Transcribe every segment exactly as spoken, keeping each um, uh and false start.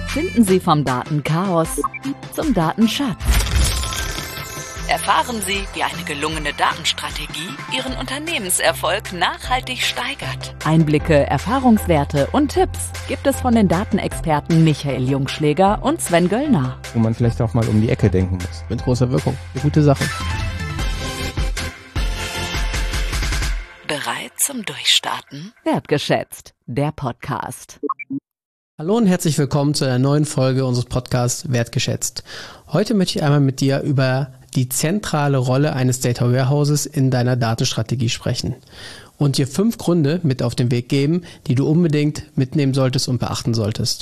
Finden Sie vom Datenchaos zum Datenschatz. Erfahren Sie, wie eine gelungene Datenstrategie Ihren Unternehmenserfolg nachhaltig steigert. Einblicke, Erfahrungswerte und Tipps gibt es von den Datenexperten Michael Jungschläger und Sven Göllner. Wo man vielleicht auch mal um die Ecke denken muss. Mit großer Wirkung. Eine gute Sache. Bereit zum Durchstarten? Wertgeschätzt, der Podcast. Hallo und herzlich willkommen zu einer neuen Folge unseres Podcasts Wertgeschätzt. Heute möchte ich einmal mit dir über die zentrale Rolle eines Data Warehouses in deiner Datenstrategie sprechen und dir fünf Gründe mit auf den Weg geben, die du unbedingt mitnehmen solltest und beachten solltest.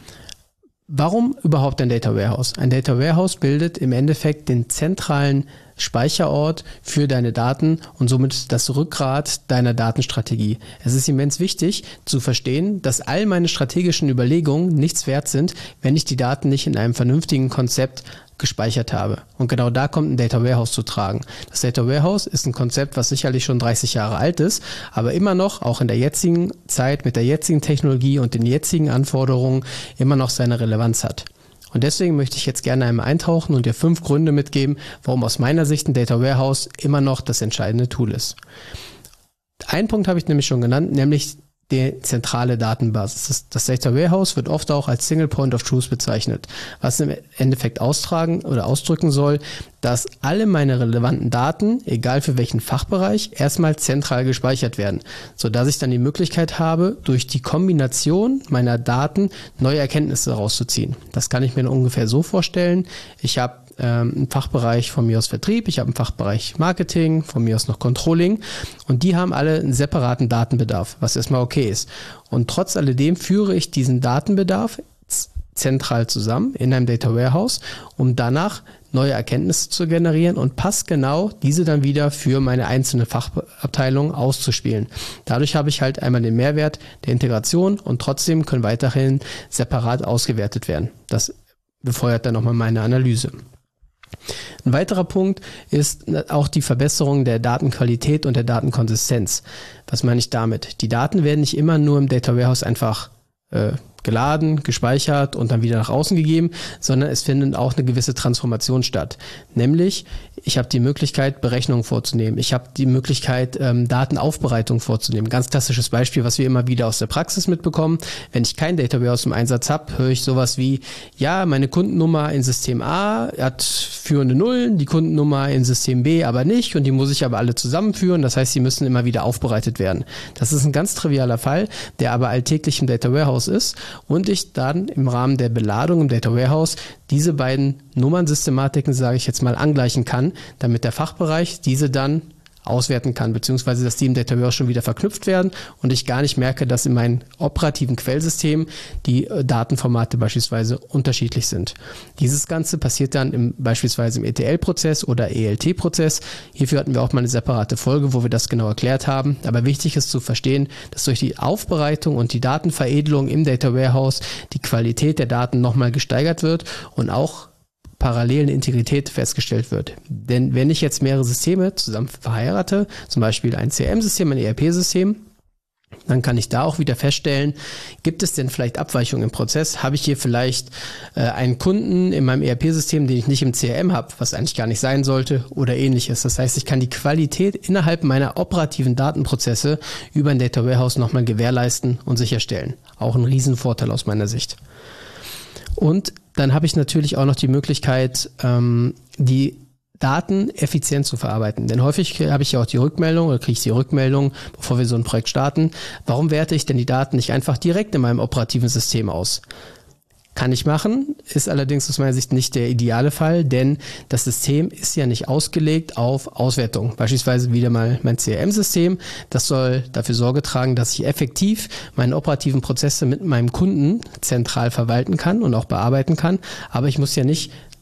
Warum überhaupt ein Data Warehouse? Ein Data Warehouse bildet im Endeffekt den zentralen Speicherort für deine Daten und somit das Rückgrat deiner Datenstrategie. Es ist immens wichtig zu verstehen, dass all meine strategischen Überlegungen nichts wert sind, wenn ich die Daten nicht in einem vernünftigen Konzept gespeichert habe. Und genau da kommt ein Data Warehouse zu tragen. Das Data Warehouse ist ein Konzept, was sicherlich schon dreißig Jahre alt ist, aber immer noch, auch in der jetzigen Zeit, mit der jetzigen Technologie und den jetzigen Anforderungen, immer noch seine Relevanz hat. Und deswegen möchte ich jetzt gerne einmal eintauchen und dir fünf Gründe mitgeben, warum aus meiner Sicht ein Data Warehouse immer noch das entscheidende Tool ist. Einen Punkt habe ich nämlich schon genannt, nämlich die zentrale Datenbasis. Das, das Data Warehouse wird oft auch als Single Point of Truth bezeichnet, was im Endeffekt austragen oder ausdrücken soll, dass alle meine relevanten Daten, egal für welchen Fachbereich, erstmal zentral gespeichert werden, sodass ich dann die Möglichkeit habe, durch die Kombination meiner Daten neue Erkenntnisse rauszuziehen. Das kann ich mir ungefähr so vorstellen. Ich habe einen Fachbereich von mir aus Vertrieb, ich habe einen Fachbereich Marketing, von mir aus noch Controlling und die haben alle einen separaten Datenbedarf, was erstmal okay ist. Und trotz alledem führe ich diesen Datenbedarf zentral zusammen in einem Data Warehouse, um danach neue Erkenntnisse zu generieren und passgenau diese dann wieder für meine einzelne Fachabteilung auszuspielen. Dadurch habe ich halt einmal den Mehrwert der Integration und trotzdem können weiterhin separat ausgewertet werden. Das befeuert dann nochmal meine Analyse. Ein weiterer Punkt ist auch die Verbesserung der Datenqualität und der Datenkonsistenz. Was meine ich damit? Die Daten werden nicht immer nur im Data Warehouse einfach äh, geladen, gespeichert und dann wieder nach außen gegeben, sondern es findet auch eine gewisse Transformation statt. Nämlich, ich habe die Möglichkeit, Berechnungen vorzunehmen. Ich habe die Möglichkeit, ähm, Datenaufbereitung vorzunehmen. Ganz klassisches Beispiel, was wir immer wieder aus der Praxis mitbekommen. Wenn ich kein Data Warehouse im Einsatz habe, höre ich sowas wie, ja, meine Kundennummer in System A hat führende Nullen, die Kundennummer in System B aber nicht und die muss ich aber alle zusammenführen. Das heißt, sie müssen immer wieder aufbereitet werden. Das ist ein ganz trivialer Fall, der aber alltäglich im Data Warehouse ist. Und ich dann im Rahmen der Beladung im Data Warehouse diese beiden Nummernsystematiken, sage ich jetzt mal, angleichen kann, damit der Fachbereich diese dann auswerten kann, beziehungsweise dass die im Data Warehouse schon wieder verknüpft werden und ich gar nicht merke, dass in meinem operativen Quellsystem die Datenformate beispielsweise unterschiedlich sind. Dieses Ganze passiert dann im, beispielsweise im E T L-Prozess oder E L T-Prozess. Hierfür hatten wir auch mal eine separate Folge, wo wir das genau erklärt haben. Aber wichtig ist zu verstehen, dass durch die Aufbereitung und die Datenveredelung im Data Warehouse die Qualität der Daten nochmal gesteigert wird und auch parallel eine Integrität festgestellt wird. Denn wenn ich jetzt mehrere Systeme zusammen verheirate, zum Beispiel ein C R M-System, ein E R P-System, dann kann ich da auch wieder feststellen, gibt es denn vielleicht Abweichungen im Prozess? Habe ich hier vielleicht äh, einen Kunden in meinem E R P-System, den ich nicht im C R M habe, was eigentlich gar nicht sein sollte oder ähnliches. Das heißt, ich kann die Qualität innerhalb meiner operativen Datenprozesse über ein Data Warehouse nochmal gewährleisten und sicherstellen. Auch ein Riesenvorteil aus meiner Sicht. Und dann habe ich natürlich auch noch die Möglichkeit, ähm, die Daten effizient zu verarbeiten. Denn häufig habe ich ja auch die Rückmeldung oder kriege ich die Rückmeldung, bevor wir so ein Projekt starten, warum werte ich denn die Daten nicht einfach direkt in meinem operativen System aus? Kann ich machen, ist allerdings aus meiner Sicht nicht der ideale Fall, denn das System ist ja nicht ausgelegt auf Auswertung. Beispielsweise wieder mal mein C R M-System, das soll dafür Sorge tragen, dass ich effektiv meine operativen Prozesse mit meinem Kunden zentral verwalten kann und auch bearbeiten kann, aber ich muss ja nicht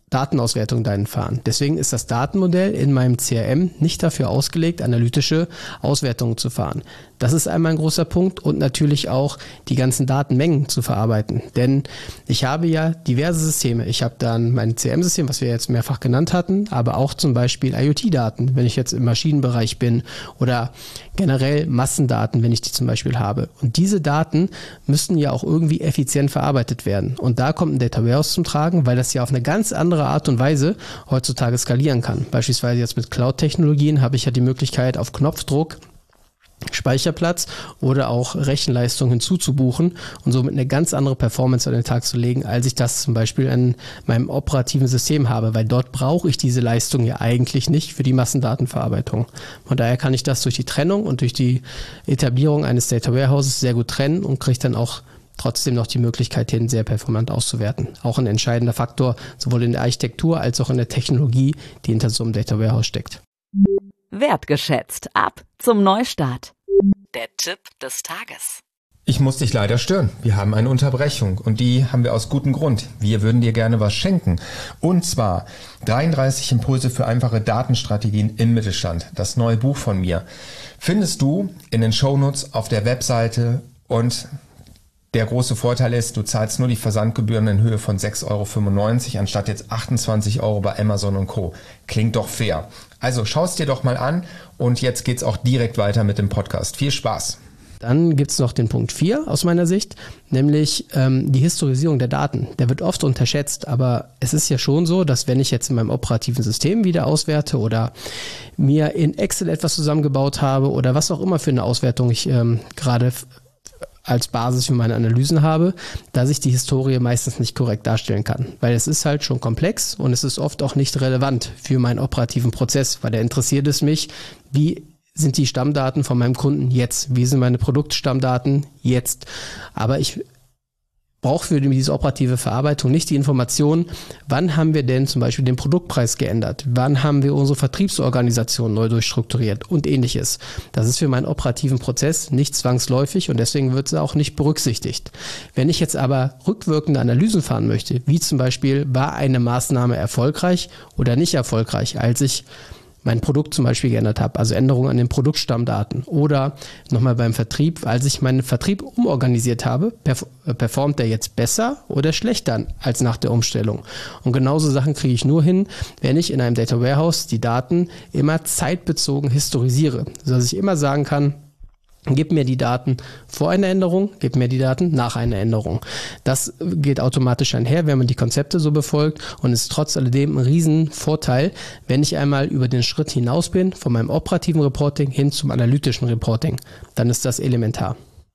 Datenauswertung deinen fahren. Deswegen ist das Datenmodell in meinem C R M nicht dafür ausgelegt, analytische Auswertungen zu fahren. Das ist einmal ein großer Punkt und natürlich auch die ganzen Datenmengen zu verarbeiten. Denn ich habe ja diverse Systeme. Ich habe dann mein C R M-System, was wir jetzt mehrfach genannt hatten, aber auch zum Beispiel IoT-Daten, wenn ich jetzt im Maschinenbereich bin oder generell Massendaten, wenn ich die zum Beispiel habe. Und diese Daten müssten ja auch irgendwie effizient verarbeitet werden. Und da kommt ein Data Warehouse zum Tragen, weil das ja auf eine ganz andere Art und Weise heutzutage skalieren kann. Beispielsweise jetzt mit Cloud-Technologien habe ich ja die Möglichkeit, auf Knopfdruck Speicherplatz oder auch Rechenleistung hinzuzubuchen und somit eine ganz andere Performance an den Tag zu legen, als ich das zum Beispiel in meinem operativen System habe, weil dort brauche ich diese Leistung ja eigentlich nicht für die Massendatenverarbeitung. Von daher kann ich das durch die Trennung und durch die Etablierung eines Data Warehouses sehr gut trennen und kriege dann auch trotzdem noch die Möglichkeit hin, sehr performant auszuwerten. Auch ein entscheidender Faktor, sowohl in der Architektur als auch in der Technologie, die hinter so einem Data Warehouse steckt. Wertgeschätzt. Ab zum Neustart. Der Tipp des Tages. Ich muss dich leider stören. Wir haben eine Unterbrechung und die haben wir aus gutem Grund. Wir würden dir gerne was schenken. Und zwar dreiunddreißig Impulse für einfache Datenstrategien im Mittelstand. Das neue Buch von mir findest du in den Shownotes auf der Webseite und der große Vorteil ist, du zahlst nur die Versandgebühren in Höhe von sechs Euro fünfundneunzig anstatt jetzt achtundzwanzig Euro bei Amazon und Co. Klingt doch fair. Also schau es dir doch mal an und jetzt geht's auch direkt weiter mit dem Podcast. Viel Spaß! Dann gibt's noch den Punkt vier aus meiner Sicht, nämlich ähm, die Historisierung der Daten. Der wird oft unterschätzt, aber es ist ja schon so, dass wenn ich jetzt in meinem operativen System wieder auswerte oder mir in Excel etwas zusammengebaut habe oder was auch immer für eine Auswertung ich ähm, gerade f- als Basis für meine Analysen habe, dass ich die Historie meistens nicht korrekt darstellen kann. Weil es ist halt schon komplex und es ist oft auch nicht relevant für meinen operativen Prozess, weil da interessiert es mich, wie sind die Stammdaten von meinem Kunden jetzt? Wie sind meine Produktstammdaten jetzt? Aber ich brauche für diese operative Verarbeitung nicht die Information, wann haben wir denn zum Beispiel den Produktpreis geändert, wann haben wir unsere Vertriebsorganisation neu durchstrukturiert und ähnliches. Das ist für meinen operativen Prozess nicht zwangsläufig und deswegen wird es auch nicht berücksichtigt. Wenn ich jetzt aber rückwirkende Analysen fahren möchte, wie zum Beispiel, war eine Maßnahme erfolgreich oder nicht erfolgreich, als ich mein Produkt zum Beispiel geändert habe, also Änderungen an den Produktstammdaten oder nochmal beim Vertrieb, als ich meinen Vertrieb umorganisiert habe, performt der jetzt besser oder schlechter als nach der Umstellung. Und genauso Sachen kriege ich nur hin, wenn ich in einem Data Warehouse die Daten immer zeitbezogen historisiere, sodass ich immer sagen kann, gib mir die Daten vor einer Änderung, gib mir die Daten nach einer Änderung. Das geht automatisch einher, wenn man die Konzepte so befolgt und ist trotz alledem ein Riesenvorteil, wenn ich einmal über den Schritt hinaus bin, von meinem operativen Reporting hin zum analytischen Reporting. Dann ist das elementar.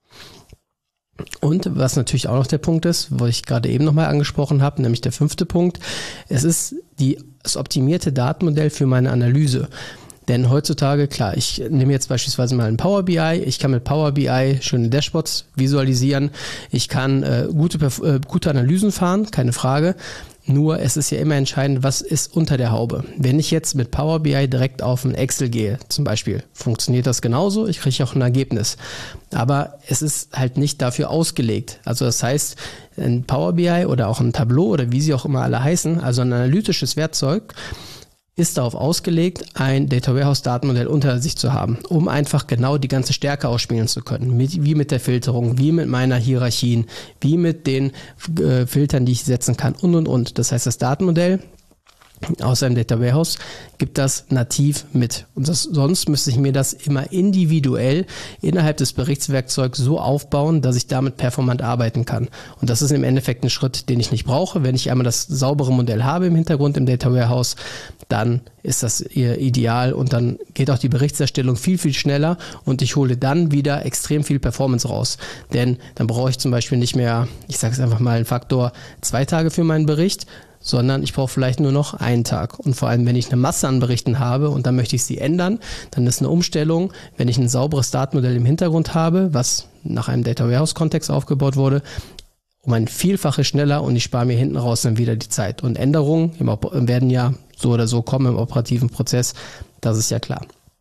Und was natürlich auch noch der Punkt ist, was ich gerade eben nochmal angesprochen habe, nämlich der fünfte Punkt, es ist die, das optimierte Datenmodell für meine Analyse. Denn heutzutage, klar, ich nehme jetzt beispielsweise mal ein Power B I, ich kann mit Power B I schöne Dashboards visualisieren, ich kann äh, gute, äh, gute Analysen fahren, keine Frage, nur es ist ja immer entscheidend, was ist unter der Haube. Wenn ich jetzt mit Power B I direkt auf ein Excel gehe, zum Beispiel, funktioniert das genauso, ich kriege auch ein Ergebnis. Aber es ist halt nicht dafür ausgelegt. Also das heißt, ein Power B I oder auch ein Tableau oder wie sie auch immer alle heißen, also ein analytisches Werkzeug, ist darauf ausgelegt, ein Data Warehouse Datenmodell unter sich zu haben, um einfach genau die ganze Stärke ausspielen zu können. Mit, wie mit der Filterung, wie mit meiner Hierarchien, wie mit den äh, Filtern, die ich setzen kann und, und, und. Das heißt, das Datenmodell aus einem Data Warehouse gibt das nativ mit. Und das, sonst müsste ich mir das immer individuell innerhalb des Berichtswerkzeugs so aufbauen, dass ich damit performant arbeiten kann. Und das ist im Endeffekt ein Schritt, den ich nicht brauche. Wenn ich einmal das saubere Modell habe im Hintergrund im Data Warehouse, dann ist das ideal und dann geht auch die Berichtserstellung viel, viel schneller und ich hole dann wieder extrem viel Performance raus. Denn dann brauche ich zum Beispiel nicht mehr, ich sage es einfach mal, einen Faktor zwei Tage für meinen Bericht, sondern ich brauche vielleicht nur noch einen Tag. Und vor allem, wenn ich eine Masse an Berichten habe und dann möchte ich sie ändern, dann ist eine Umstellung, wenn ich ein sauberes Datenmodell im Hintergrund habe, was nach einem Data Warehouse-Kontext aufgebaut wurde, um ein Vielfaches schneller und ich spare mir hinten raus dann wieder die Zeit. Und Änderungen im, werden ja so oder so kommen im operativen Prozess, das ist ja klar.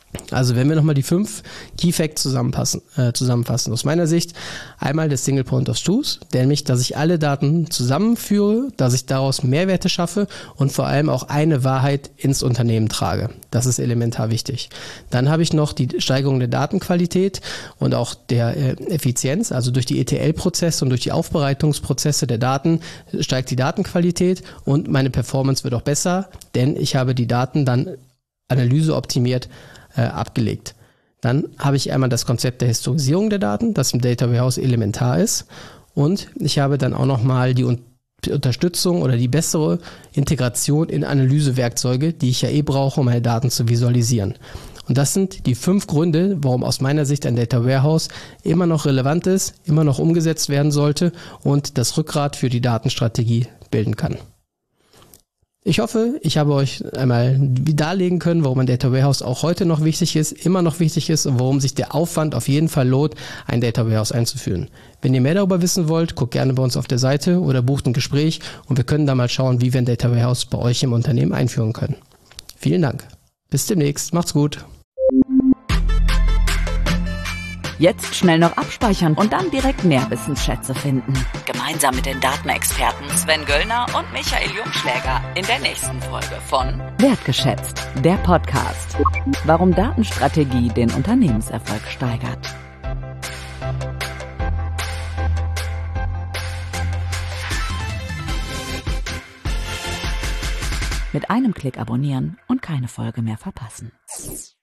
Also wenn wir nochmal die fünf Key Facts zusammenpassen, äh, zusammenfassen. Aus meiner Sicht einmal der Single Point of Truth, nämlich, dass ich alle Daten zusammenführe, dass ich daraus Mehrwerte schaffe und vor allem auch eine Wahrheit ins Unternehmen trage. Das ist elementar wichtig. Dann habe ich noch die Steigerung der Datenqualität und auch der äh, Effizienz. Also durch die E T L-Prozesse und durch die Aufbereitungsprozesse der Daten steigt die Datenqualität und meine Performance wird auch besser, denn ich habe die Daten dann analyseoptimiert äh, abgelegt. Dann habe ich einmal das Konzept der Historisierung der Daten, das im Data Warehouse elementar ist. Und ich habe dann auch nochmal die Un- Unterstützung oder die bessere Integration in Analysewerkzeuge, die ich ja eh brauche, um meine Daten zu visualisieren. Und das sind die fünf Gründe, warum aus meiner Sicht ein Data Warehouse immer noch relevant ist, immer noch umgesetzt werden sollte und das Rückgrat für die Datenstrategie bilden kann. Ich hoffe, ich habe euch einmal darlegen können, warum ein Data Warehouse auch heute noch wichtig ist, immer noch wichtig ist und warum sich der Aufwand auf jeden Fall lohnt, ein Data Warehouse einzuführen. Wenn ihr mehr darüber wissen wollt, guckt gerne bei uns auf der Seite oder bucht ein Gespräch und wir können da mal schauen, wie wir ein Data Warehouse bei euch im Unternehmen einführen können. Vielen Dank. Bis demnächst. Macht's gut. Jetzt schnell noch abspeichern und dann direkt mehr Wissensschätze finden. Gemeinsam mit den Datenexperten Sven Göllner und Michael Jungschläger in der nächsten Folge von Wertgeschätzt, der Podcast. Warum Datenstrategie den Unternehmenserfolg steigert. Mit einem Klick abonnieren und keine Folge mehr verpassen.